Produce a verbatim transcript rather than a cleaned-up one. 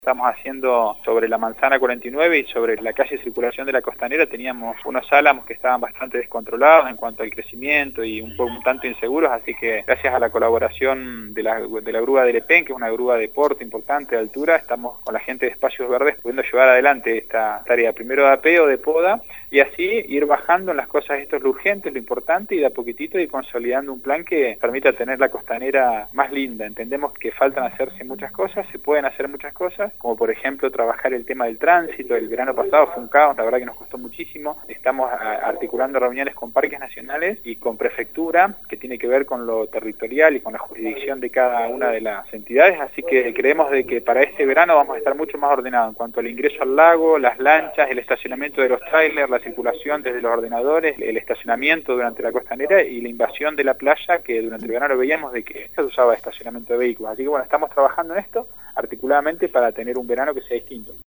Estamos haciendo sobre la Manzana cuarenta y nueve y sobre la calle Circulación de la Costanera teníamos unos álamos que estaban bastante descontrolados en cuanto al crecimiento y un, poco, un tanto inseguros, así que gracias a la colaboración de la, de la grúa de Lepen, que es una grúa de porte importante de altura, estamos con la gente de Espacios Verdes pudiendo llevar adelante esta tarea, primero de apeo, de poda, y así ir bajando en las cosas, esto es lo urgente, lo importante, y de a poquitito ir consolidando un plan que permita tener la costanera más linda. Entendemos que faltan hacerse muchas cosas, se pueden hacer muchas cosas, como por ejemplo trabajar el tema del tránsito. El verano pasado fue un caos, la verdad que nos costó muchísimo. Estamos articulando reuniones con parques nacionales y con prefectura, que tiene que ver con lo territorial y con la jurisdicción de cada una de las entidades, así que creemos de que para este verano vamos a estar mucho más ordenados en cuanto al ingreso al lago, las lanchas, el estacionamiento de los trailers, la circulación desde los ordenadores, el estacionamiento durante la costanera y la invasión de la playa, que durante el verano veíamos de que se usaba estacionamiento de vehículos. Así que bueno, estamos trabajando en esto articuladamente para tener un verano que sea distinto.